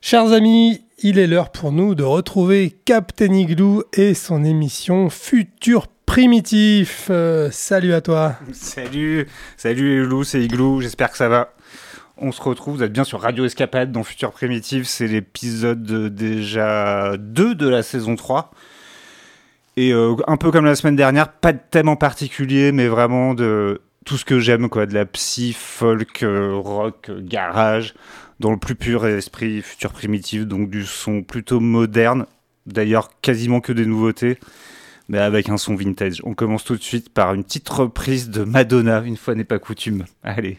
Chers amis, il est l'heure pour nous de retrouver Captain Igloo et son émission Futur Primitif. Salut à toi. Salut Igloo, c'est Igloo, j'espère que ça va. On se retrouve, vous êtes bien sur Radio Escapade dans Futur Primitif, c'est l'épisode déjà 2 de la saison 3. Et un peu comme la semaine dernière, pas de thème en particulier, mais vraiment de tout ce que j'aime, quoi, de la psy, folk, rock, garage, dans le plus pur esprit Futur Primitif, donc du son plutôt moderne, d'ailleurs quasiment que des nouveautés, mais avec un son vintage. On commence tout de suite par une petite reprise de Madonna, une fois n'est pas coutume. Allez.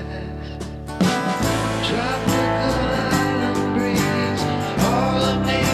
Tropical island breeze, all of nature.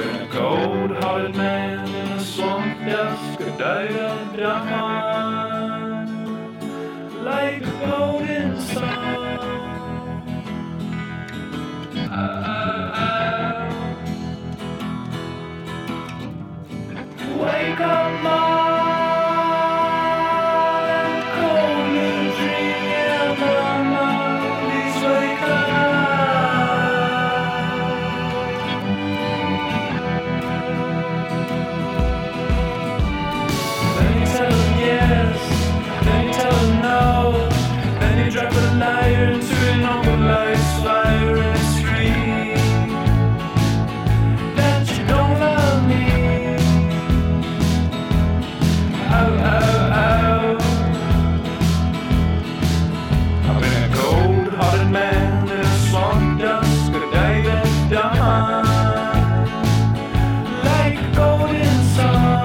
been a cold-hearted man in a swamp, dusk, a died behind, like a golden sun. Wake up, mom, cold moon dream, yeah, mama, please wake up. Then you tell him yes, then you tell him no, then you drop a liar into an open light fire and scream that you don't love me. Oh, oh, oh. I've been a cold-hearted man in a swamp dusk, a diving down like a golden sun.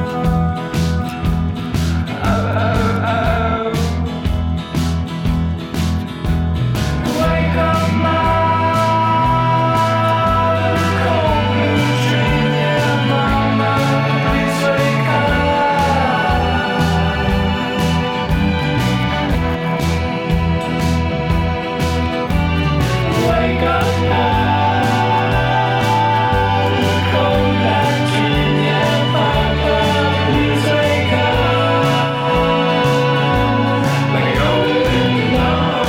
Oh, oh, oh. Wake up, mom, cold moon dream, yeah, mama, please wake up. Wake up, mom, cold like dream, yeah, mama, please wake up. Like a golden dawn.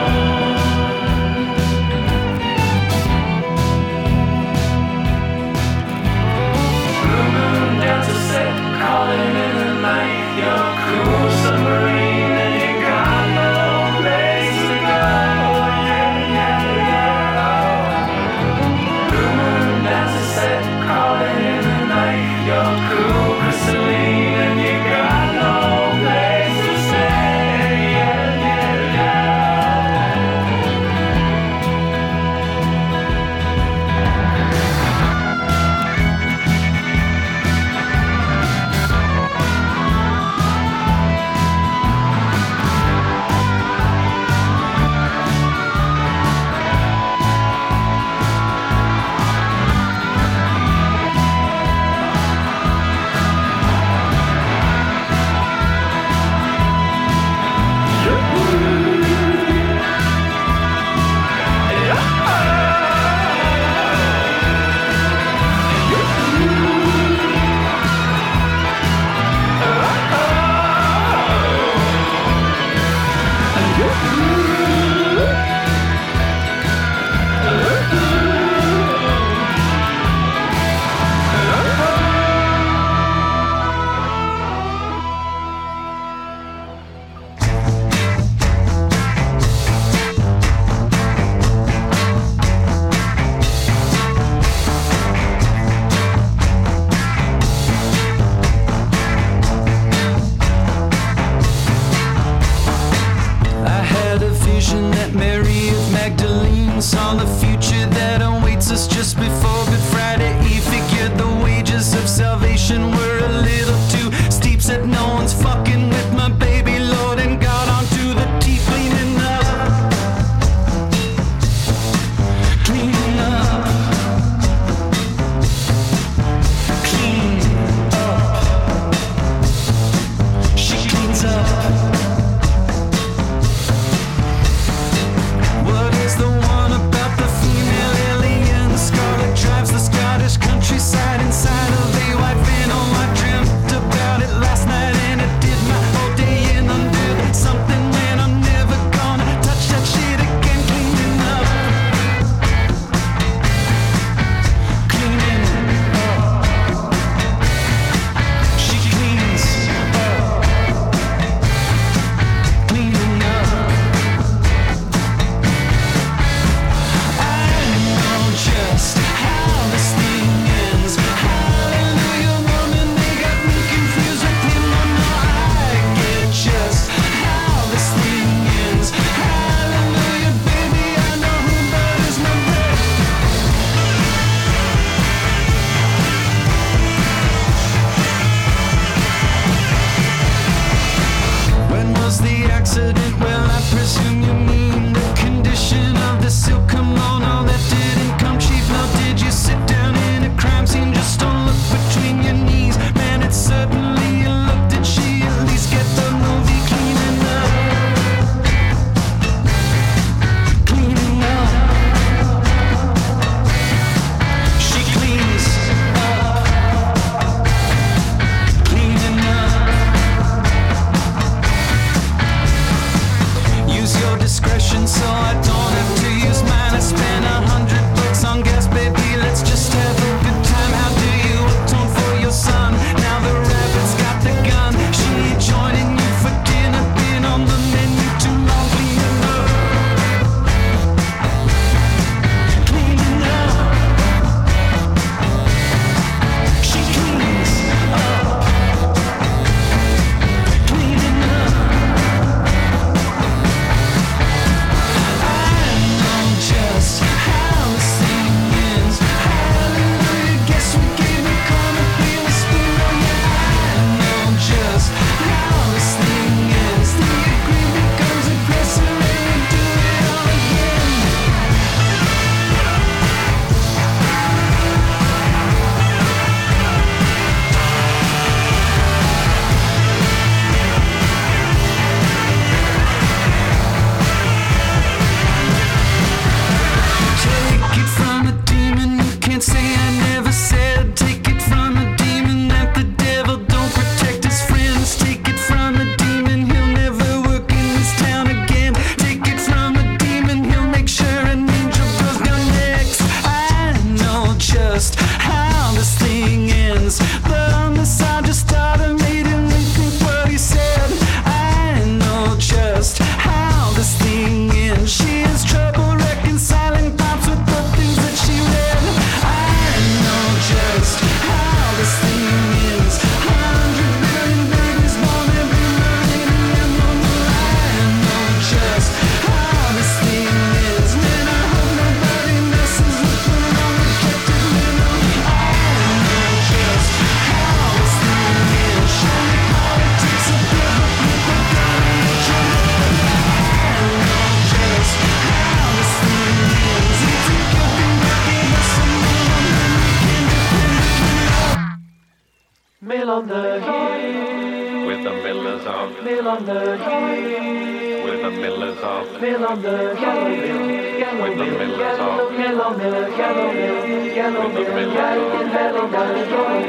Blue moon down to set, calling in the night. You're a cool submarine and you got no place to go. Yeah, yeah, yeah. Blue moon down to set, calling in the night. You're a cool crystalline and you got no place to stay. Yeah, yeah, yeah. I had a vision that Mary of Magdalene saw the future that awaits us just before Good Friday Eve. Figured the wages of salvation were a little too steep. Said no one's fucking with my baby Lord and got onto the teeth cleaning up. Cleaning up. Clean up. She cleans up. What is the one about the female alien? Scarlet drives the Scottish Mill on the hill. With the millers of. Mill on the hill. With the millers of. Mill on the yellow mill. With the millers of. Mill on the yellow mill. Yellow mill. Yellow mill. Yellow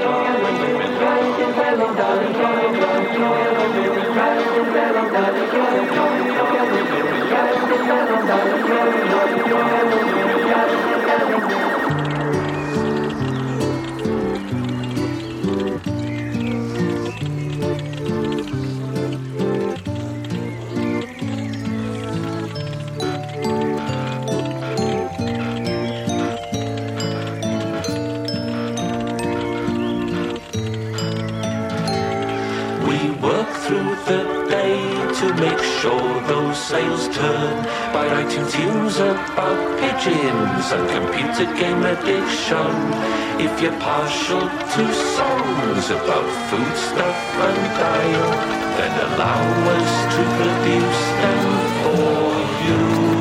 to make sure those sails turn by writing tunes about pigeons and computer game addiction. If you're partial to songs about food stuff and diet, then allow us to produce them for you.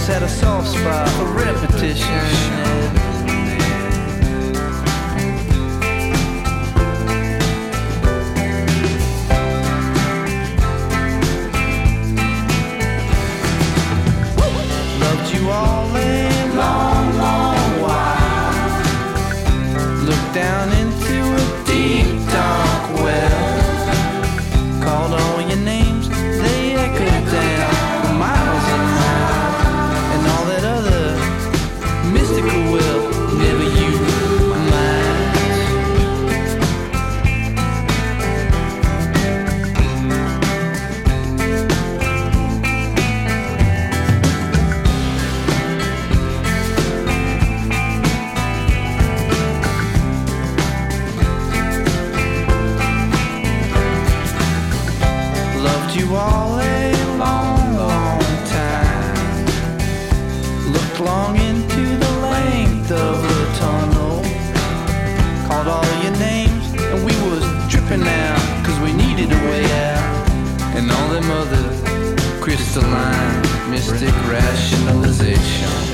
had a soft spot for repetition. Loved you all a long, long while. Looked down into a deep, dark well. Called all your names, they echoed down for miles and miles. And all that other mystical will never you mind. Loved you all a long, long time. Looked long into the length of the tunnel. Called all your names and we was dripping out, cause we needed a way out. And all them other crystalline mystic rationalizations.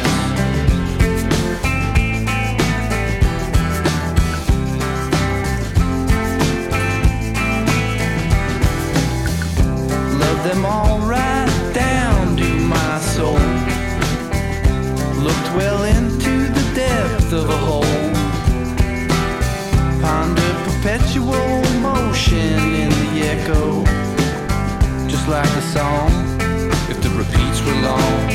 Love them all right down to my soul. Looked well into the depth of a hole. Pondered perpetual motion in the echo. Just like a song, if the repeats were long.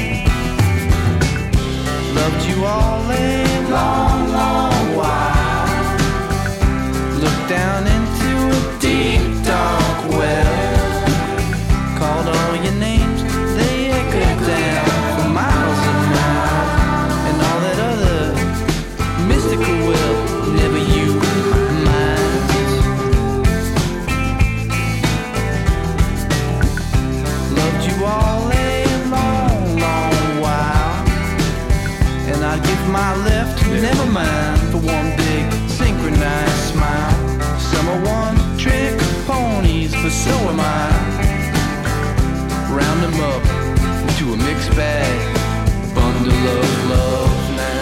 Loved you all a long, long while. Looked down into a deep, dark well. Called all your names, they echoed down for miles and miles. And all that other mystical will never you mind. Loved you all a long, long while. And I'd give my left, never mind, for one big synchronized smile. Some are one trick ponies, but so am I. Round them up into a mixed bag, a bundle of love now.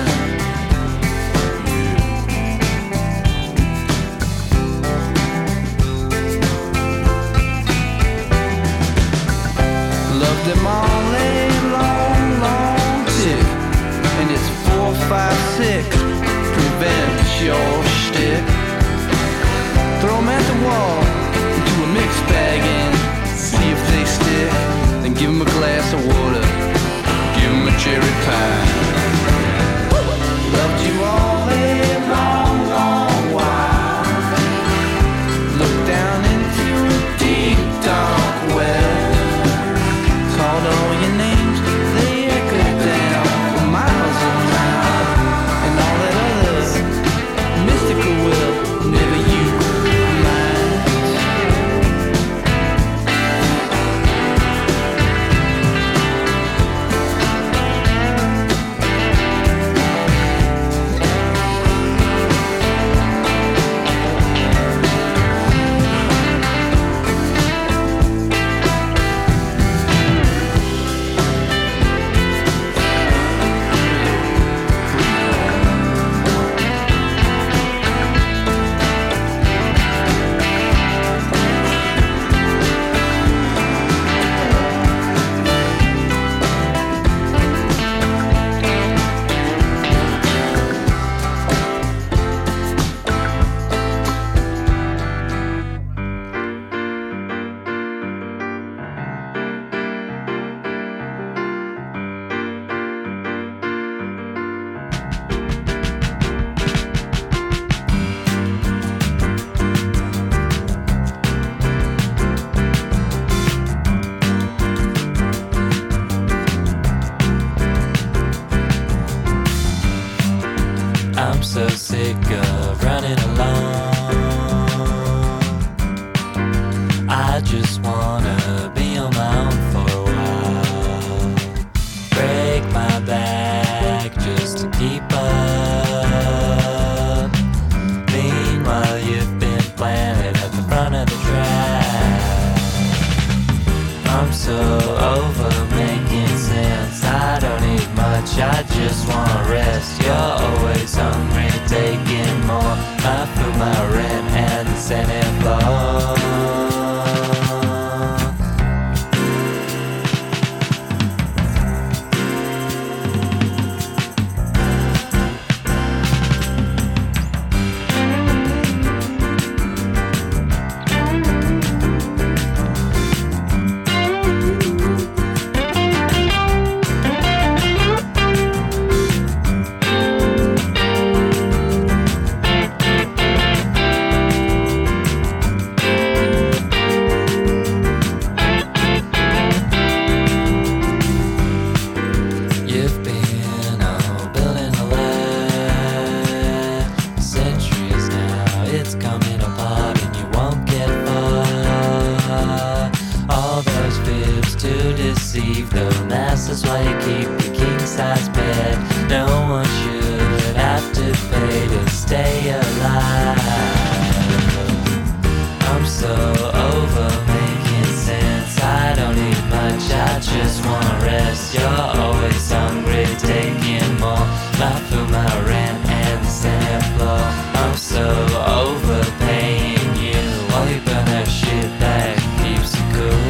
Love them all a long, long tick, and it's 4, 5, 6. Prevent your shtick. Throw 'em at the wall into a mixed bag and see if they stick. Then give 'em a glass of water, give 'em a cherry pie. Loved you all a long, long while. Looked down into a deep, dark well. Called all your names, they echoed down for miles and miles. And all that other mystical will never you mind. I'm so sick of running alone. I just wanna be on my own for a while. Break my back just to keep up. Meanwhile, you've been planted at the front of the track. I'm so over making sense. I don't even just wanna rest. You're always hungry, taking more. My food, my rent, and the Senate floor. You've been building a lie centuries now. It's coming apart and you won't get far. All those fibs to deceive the masses while you keep the king-size bed. No one should have to pay to stay alive. I'm so over making sense. I don't need much, I just wanna rest. You're always hungry, taking more. My food, my rent, and the Senate floor. I'm so overpaying you while you burn that shit back, keeps it cool.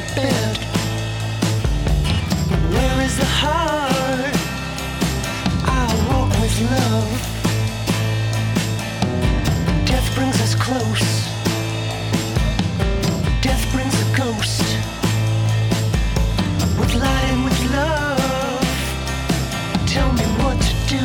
bed. Where is the heart? I walk with love. Death brings us close. Death brings a ghost. With light and with love. Tell me what to do.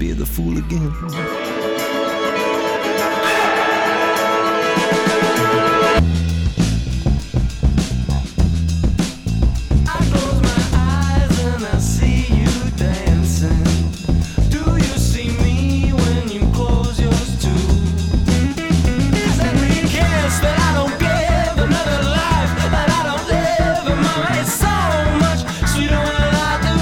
be the fool again. I close my eyes and I see you dancing. Do you see me when you close yours too? Is every kiss that I don't give another life that I don't live? And mama, it's so much sweeter when I do.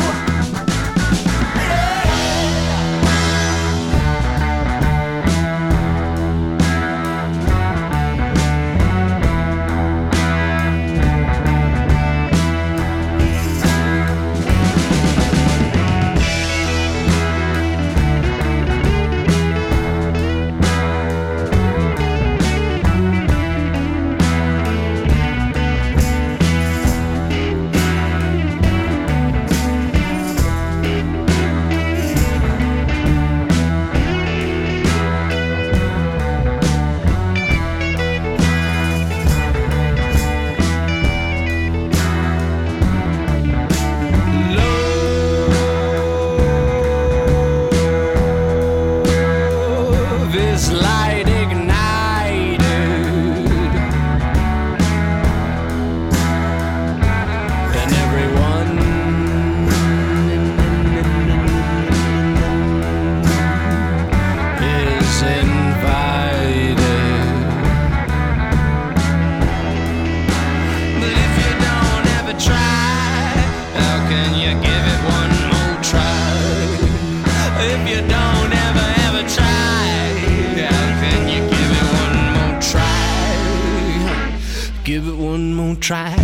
Love is light ignited, and everyone is invited. But if you don't ever try, how can you give it one more try? If you don't ever try, how can you give it one more try? Give it one more try.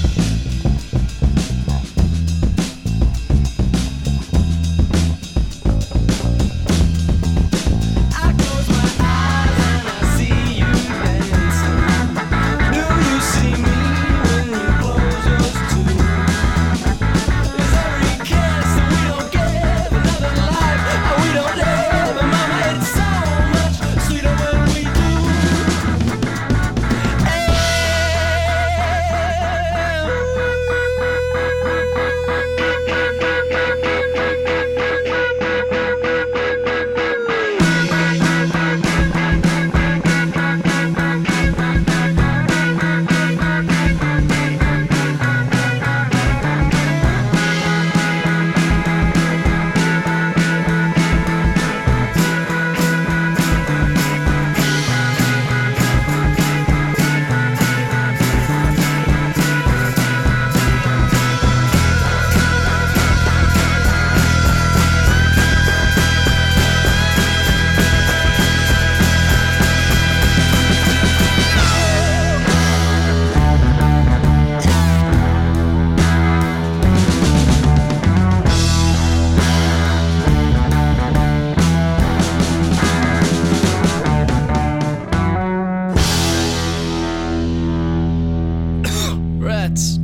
I close my eyes and I see you dancing. Do you see me when you close yours too? Is every kiss that we don't give another life that we don't live? And mama, it's so much sweeter when we do. Rats.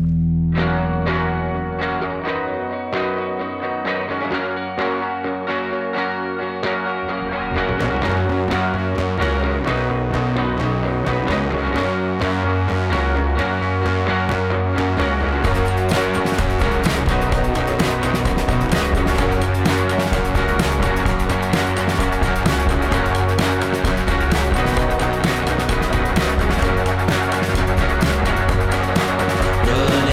Run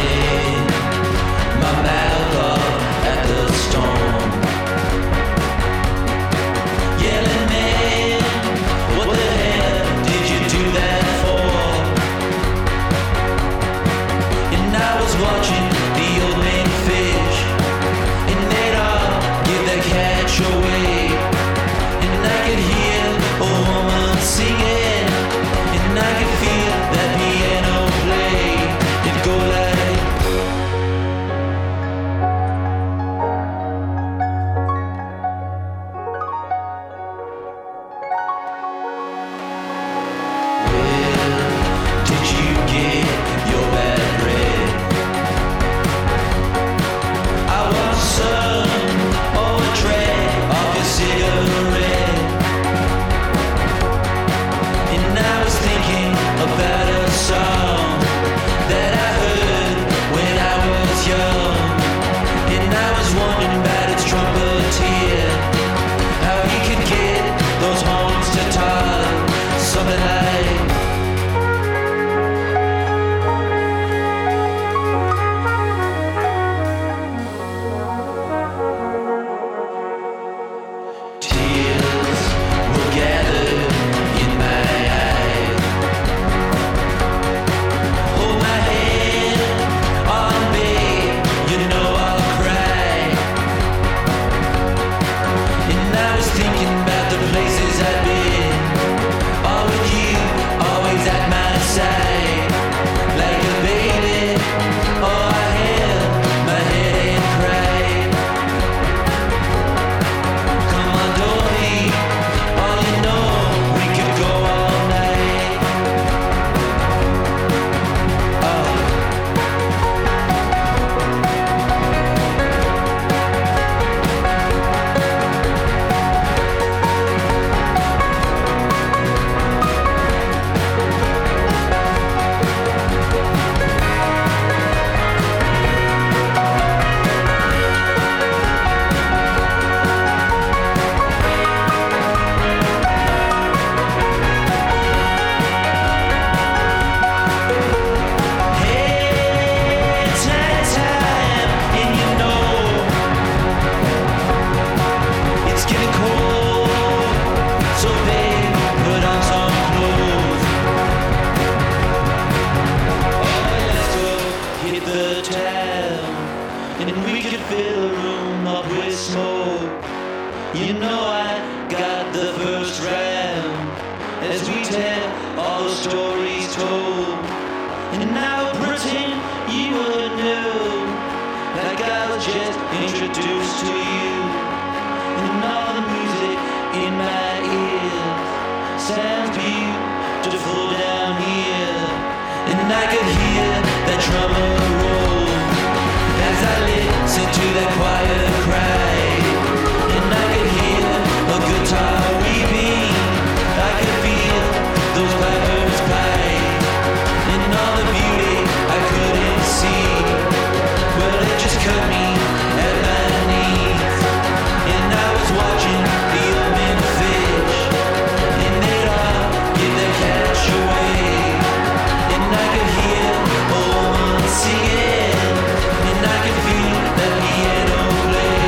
You know I got the first round as we tell all the stories told. And now pretend you would know, like I was just introduced to you. And all the music in my ears sounds beautiful down here. And I could hear that drummer roll as I listen to that choir cry. And I could hear a guitar weeping. I could feel those pipers pipe. And all the beauty I couldn't see, well, it just cut me at my knees. And I was watching the old men fish, and they'd all give their cash away. And I could hear a woman singing, and I could feel that piano play.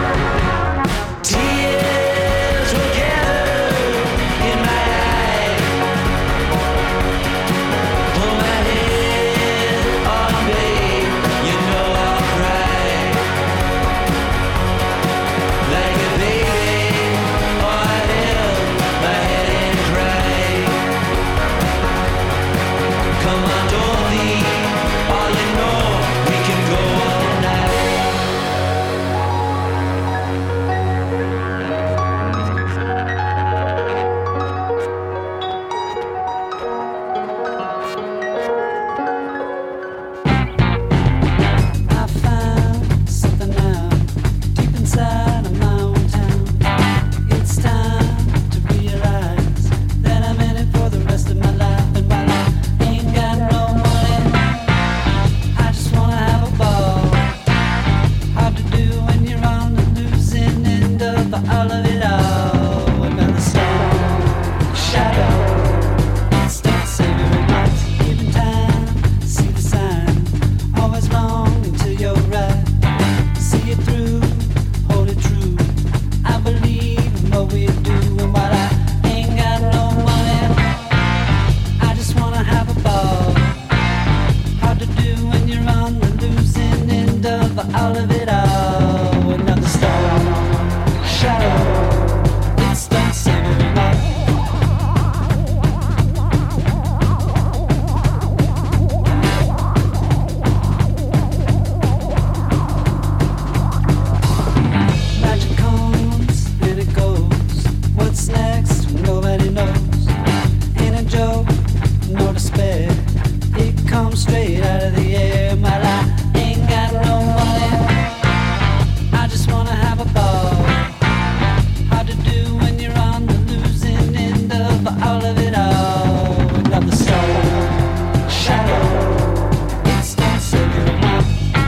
Tears were gathered in my eyes. Hold my head on, babe, you know I'll cry like a baby. Oh, I held my head and cried. Come on, Dorothy, all you know, we can go all night. I found something now, deep inside of my own town. It's time to realize that I'm in it for the rest of my life. And while I ain't got no money, I just wanna have a ball. Hard to do when you're on the losing end of all of it all. Another song, shadow, it's not savory much. Even time, see the sign. Always long until you're right. See it through, hold it true. I believe in what we do. And while I ain't got no money, I just wanna have a ball. Hard to do when you're on the losing end of all of it all. Another star, shadow, it's not savory much. Magic comes and it goes. What's next? Nobody knows. Ain't a joke, no despair. It comes straight out of the air. While I ain't got no money, I just wanna have a ball. Hard to do when you're on the losing end of all of it all. Another star, shadow, it's not savory much.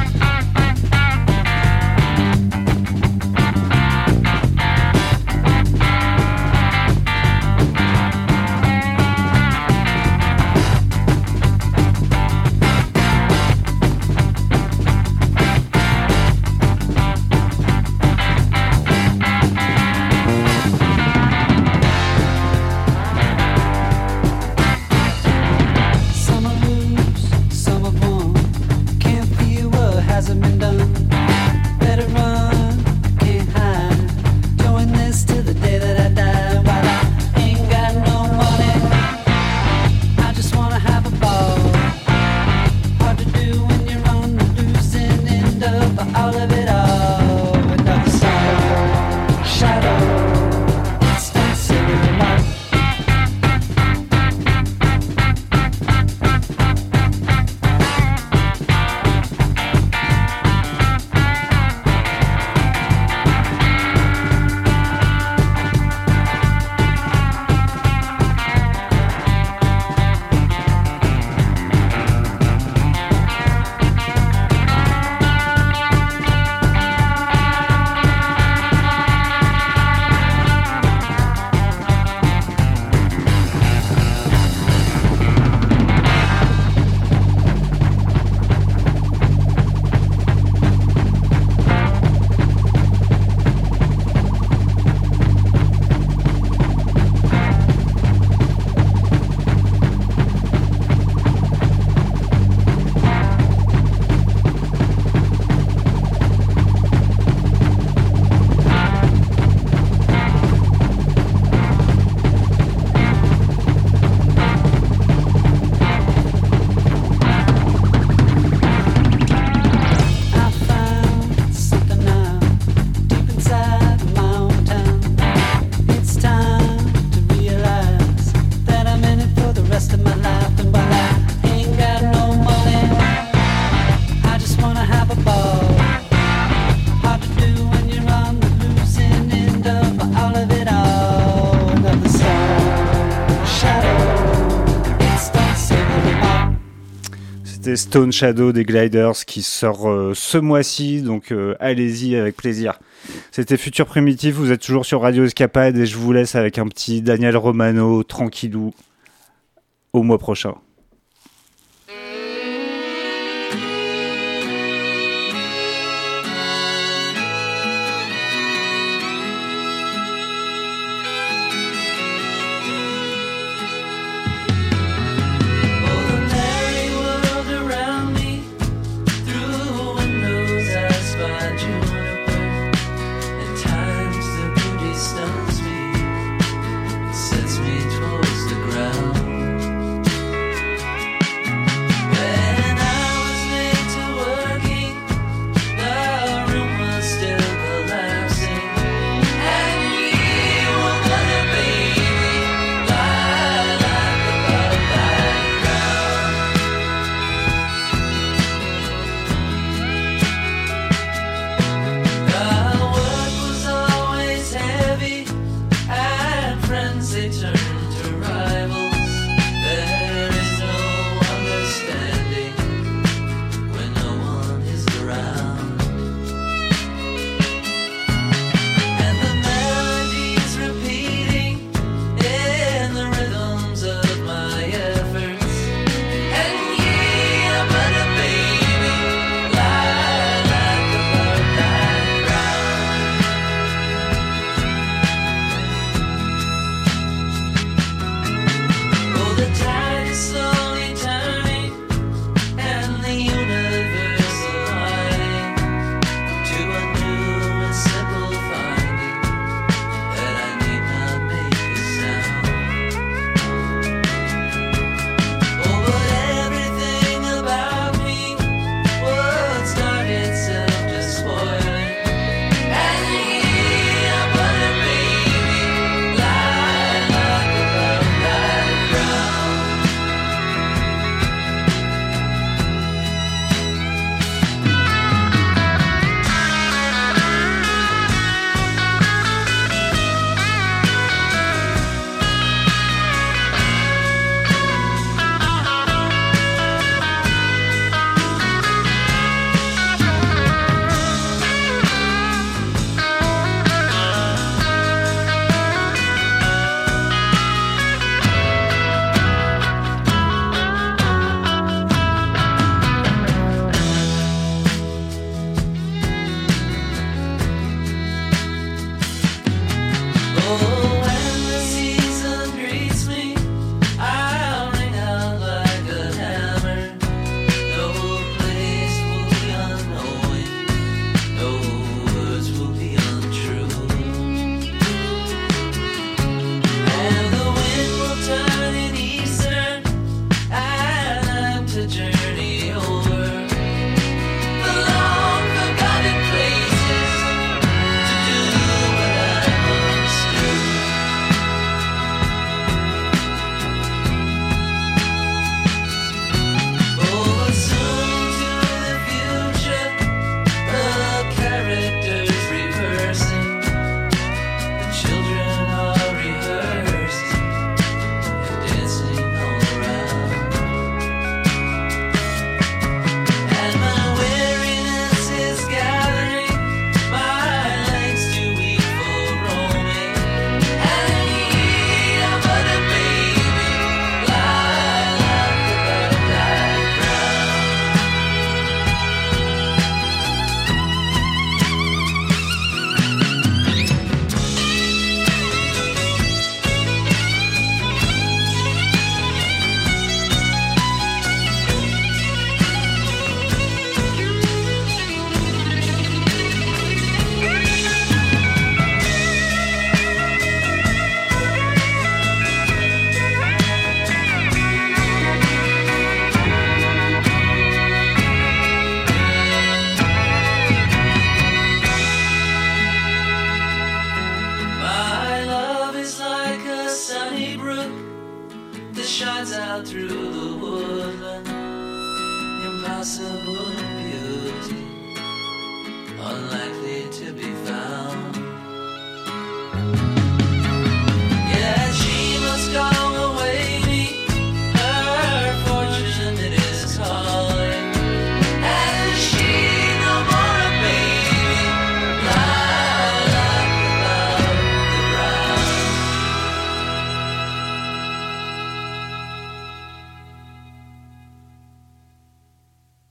Some are lose, some have won. Can't feel what hasn't been done. Better run, can't hide. Doing this till the day that I die. While I ain't got no money, I just wanna have a ball. Hard to do when you're on the losing end of all of it all. Another song, shadow, it's not savory much. c'est Stone Shadow des Gliders qui sort ce mois-ci, donc allez-y avec plaisir. C'était Futur Primitif, vous êtes toujours sur Radio Escapade et je vous laisse avec un petit Daniel Romano, tranquillou, au mois prochain.